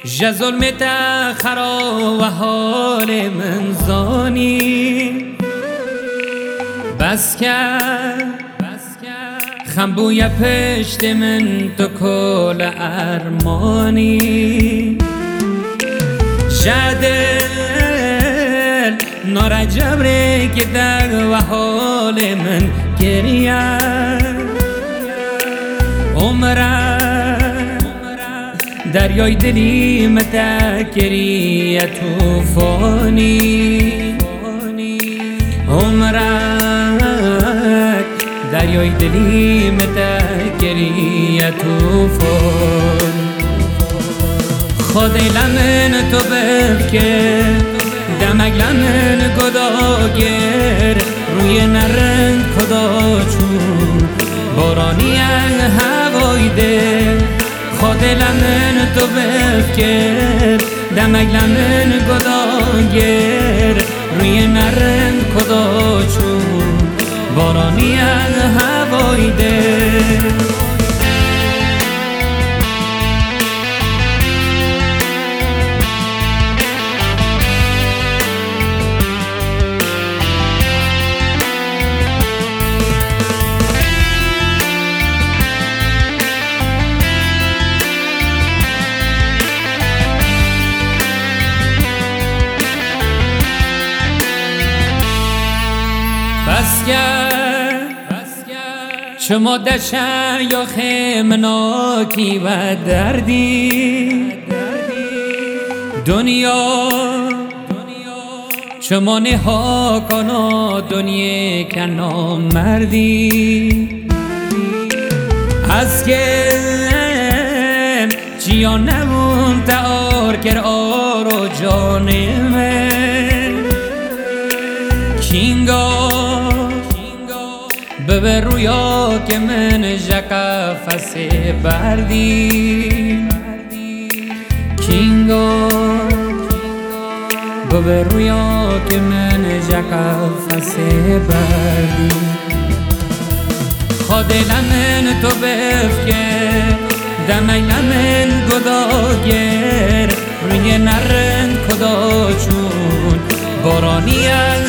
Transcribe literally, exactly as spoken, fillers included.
جا ظلم تخرا و حال من زانی بس کرد خم بوی پشت من تو کل ارمانی جدل نار جبره که در و حال من گریه عمره دریای دلی متکری توفانی عمرک دریای دلی متکری توفان خود لمن تو بفکر دمک لمن گداگر روی نرنگ کدا چون بارانی هوای دل خود لمن تو بفکر دمک لمن گداگر روی نرنگ کدا چون بارانی هوای دل بس کرد شما دشن یا خیمناکی و دردی دنیا شما نها کنا دنیا کنا مردی از که چیا نمون تار کر آرو جان من کینگا ببر رویا که من جکا فسی بردی کینگا ببر رویا که من جکا فسی بردی خود لمن تو بفکر دمی لمن گداگر روی نرن کدا چون بارانی